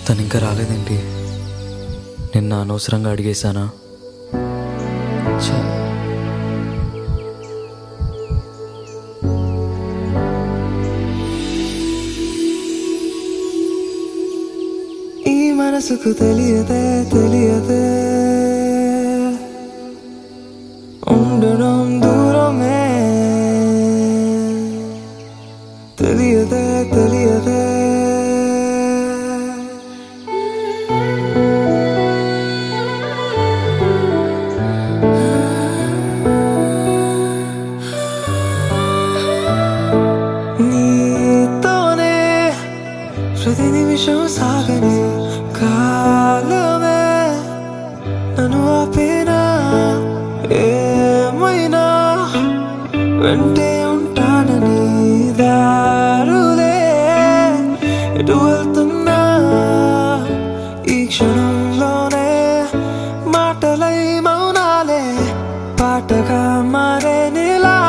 తను ఇంకా రాలేదేంటి? నిన్న అనవసరంగా అడిగేశానా? ఈ మనసుకు తెలియదే తెలియదే ఉండడం దూరమే తెలియదే తెలియదే నీతోనే ప్రతి నిమిషం సాగని కాలమే నన్ను ఆపేనా ఏమైనా వెంటే ఉంటానని దారులే ఎటు వెళ్తున్నా ఈ క్షణంలోనే మాటలై మౌనాలే పాటగా మారే నీలా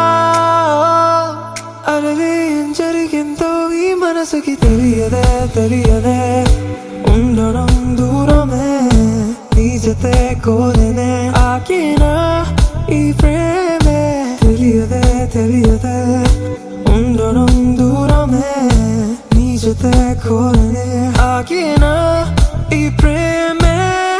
అరవే ఏం జరిగిందో ఈ మనసుకి తెలియదే తెలియదే ఉండడం దూరమే నీ జతే కోరేనే ఆకినా ఈ ప్రేమే తెలియదే తెలియదే ఉండడం దూరమే నీ జతే కోరేనే ఆకినా ఈ ప్రేమే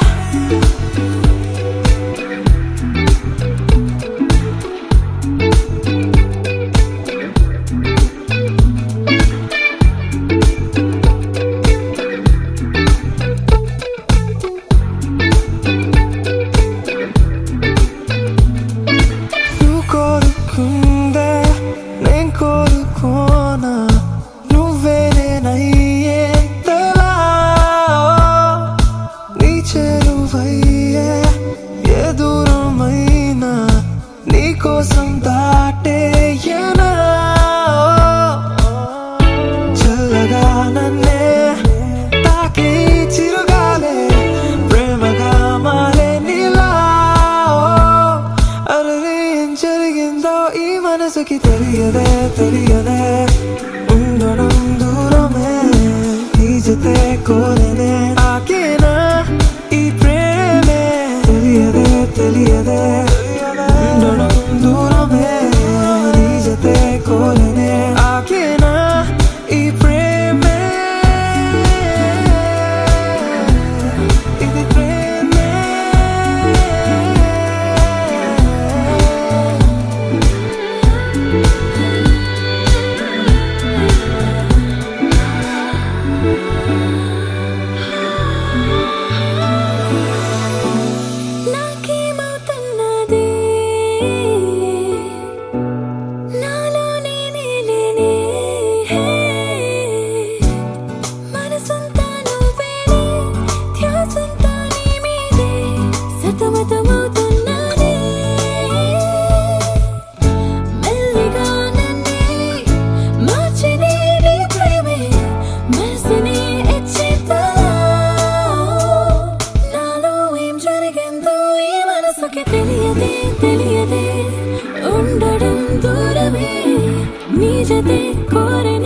కోరుకుందే నేను కోరుకోనా నువ్వే నేనయ్యేంతలా నీ చేరువయ్యే ఏ దూరమైనా నీ కోసం దాటేయనా చల్లగా నన్నే తాకి చిరుగాలే ప్రేమగా మారే నీలా జరిగిందో ఈ మనసుకి తెలియదే తెలియదే ఉండడం దూరమే నీ జతే కోరేనే ఆకినా ఈ ప్రేమే తెలియదే తెలియదే ఉండడం దూరమే నీ జతే కోరేనే ఆకినా ఈ ప్రేమే ఇది ప్రేమే తెలియదే తెలియదే ఉండడం దూరమే నీ జతే కోరే